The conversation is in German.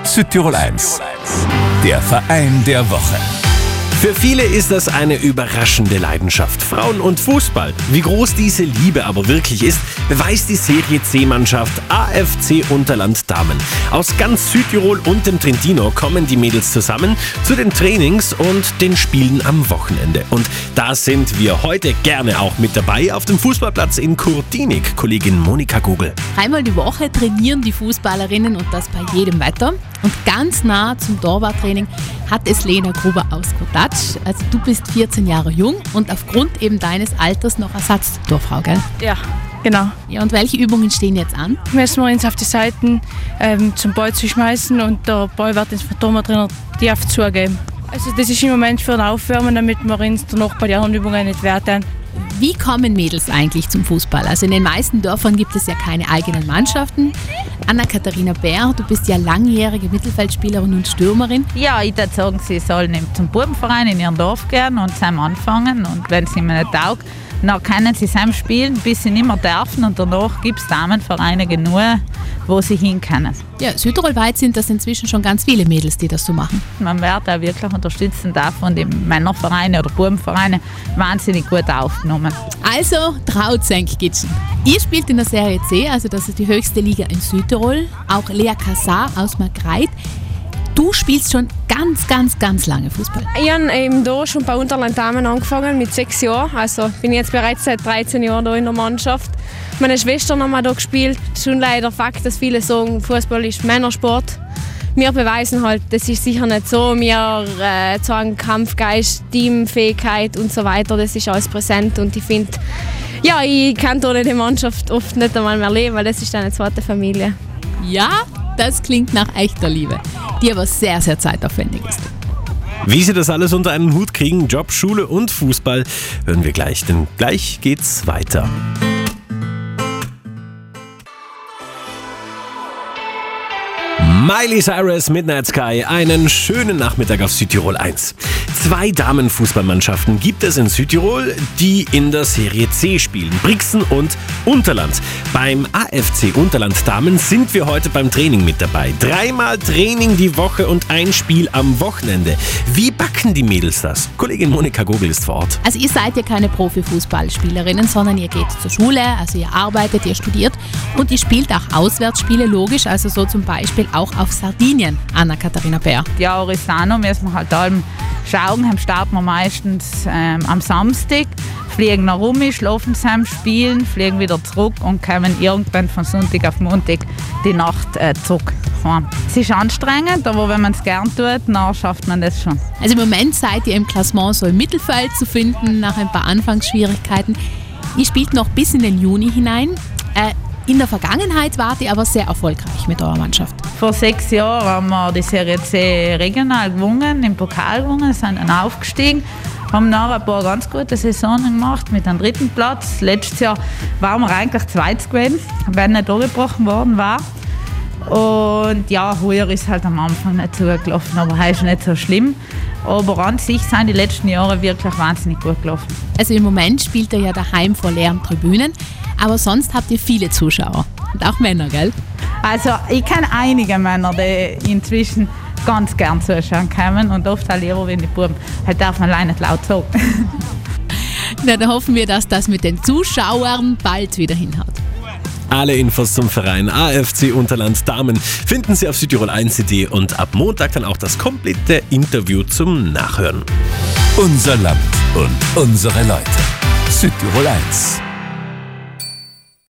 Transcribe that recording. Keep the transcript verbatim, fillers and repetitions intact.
Südtirol eins, der Verein der Woche. Für viele ist das eine überraschende Leidenschaft. Frauen und Fußball. Wie groß diese Liebe aber wirklich ist, beweist die Serie C-Mannschaft A F C Unterland Damen. Aus ganz Südtirol und dem Trentino kommen die Mädels zusammen zu den Trainings und den Spielen am Wochenende. Und da sind wir heute gerne auch mit dabei auf dem Fußballplatz in Kurtinik. Kollegin Monika Gogel. Einmal die Woche trainieren die Fußballerinnen und das bei jedem Wetter. Und ganz nah zum Torwarttraining hat es Lena Gruber aus Kotatsch. Also du bist vierzehn Jahre jung und aufgrund eben deines Alters noch Ersatztorfrau, gell? Ja, genau. Ja, und welche Übungen stehen jetzt an? Müssen wir uns auf die Seiten ähm, zum Ball zu schmeißen und der Ball wird uns vom Torwarttrainer tief zugeben. Also das ist im Moment für ein Aufwärmen, damit wir uns danach bei den anderen Übungen nicht wehtun. Wie kommen Mädels eigentlich zum Fußball? Also in den meisten Dörfern gibt es ja keine eigenen Mannschaften. Anna-Katharina Bär, du bist ja langjährige Mittelfeldspielerin und Stürmerin. Ja, ich würde sagen, sie sollen zum Bubenverein in ihrem Dorf gehen und zusammen anfangen. Und wenn sie mir nicht taugt, dann können sie zusammen spielen, bis sie nicht mehr dürfen. Und danach gibt es Damenvereine genug, wo sie hin können. Ja, südtirolweit sind das inzwischen schon ganz viele Mädels, die das so machen. Man wird auch wirklich unterstützen davon, die Männervereine oder Bubenvereine wahnsinnig gut aufgenommen. Also, traut Senkgitschen. Ihr spielt in der Serie C, also das ist die höchste Liga in Südtirol. Auch Lea Kassar aus Markgreit. Du spielst schon ganz, ganz, ganz lange Fußball. Ich habe eben hier schon bei Unterland Damen angefangen, mit sechs Jahren. Also bin jetzt bereits seit dreizehn Jahren hier in der Mannschaft. Meine Schwestern haben hier gespielt. Schon leider Fakt, dass viele sagen, Fußball ist Männersport. Wir beweisen halt, das ist sicher nicht so. Wir äh, zeigen Kampfgeist, Teamfähigkeit und so weiter. Das ist alles präsent und ich finde, ja, ich kann ohne die Mannschaft oft nicht einmal mehr leben, weil das ist eine zweite Familie. Ja, das klingt nach echter Liebe, die aber sehr, sehr zeitaufwendig ist. Wie sie das alles unter einen Hut kriegen, Job, Schule und Fußball, hören wir gleich, denn gleich geht's weiter. Miley Cyrus, Midnight Sky, einen schönen Nachmittag auf Südtirol eins. Zwei Damenfußballmannschaften gibt es in Südtirol, die in der Serie C spielen, Brixen und Unterland. Beim A F C Unterland Damen sind wir heute beim Training mit dabei. Dreimal Training die Woche und ein Spiel am Wochenende. Wie backen die Mädels das? Kollegin Monika Gogel ist vor Ort. Also ihr seid ja keine Profifußballspielerinnen, sondern ihr geht zur Schule, also ihr arbeitet, ihr studiert und ihr spielt auch Auswärtsspiele, logisch, also so zum Beispiel auch auf Sardinien, Anna-Katharina Bär. Ja, Orisano müssen wir halt allem schauen. Dann starten wir meistens ähm, am Samstag, fliegen nach rum, schlafen zusammen, spielen, fliegen wieder zurück und kommen irgendwann von Sonntag auf Montag die Nacht äh, zurück. Ja. Es ist anstrengend, aber wenn man es gern tut, dann schafft man das schon. Also im Moment seid ihr im Klassement so im Mittelfeld zu finden, nach ein paar Anfangsschwierigkeiten. Ihr spielt noch bis in den Juni hinein. Äh, In der Vergangenheit wart ihr aber sehr erfolgreich mit eurer Mannschaft. Vor sechs Jahren haben wir die Serie C regional gewonnen, im Pokal gewonnen, sind dann aufgestiegen, haben nachher ein paar ganz gute Saisonen gemacht mit einem dritten Platz. Letztes Jahr waren wir eigentlich zweit gewesen, wenn nicht durchgebrochen worden war. Und ja, heuer ist halt am Anfang nicht so gut gelaufen, aber das ist nicht so schlimm. Aber an sich sind die letzten Jahre wirklich wahnsinnig gut gelaufen. Also im Moment spielt ihr ja daheim vor leeren Tribünen, aber sonst habt ihr viele Zuschauer und auch Männer, gell? Also ich kenne einige Männer, die inzwischen ganz gern zuschauen kommen und oft auch lieber wie die Buben. Halt darf man allein nicht laut sagen. Na, dann hoffen wir, dass das mit den Zuschauern bald wieder hinhaut. Alle Infos zum Verein A F C Unterland Damen finden Sie auf Südtirol eins punkt de und ab Montag dann auch das komplette Interview zum Nachhören. Unser Land und unsere Leute. Südtirol eins.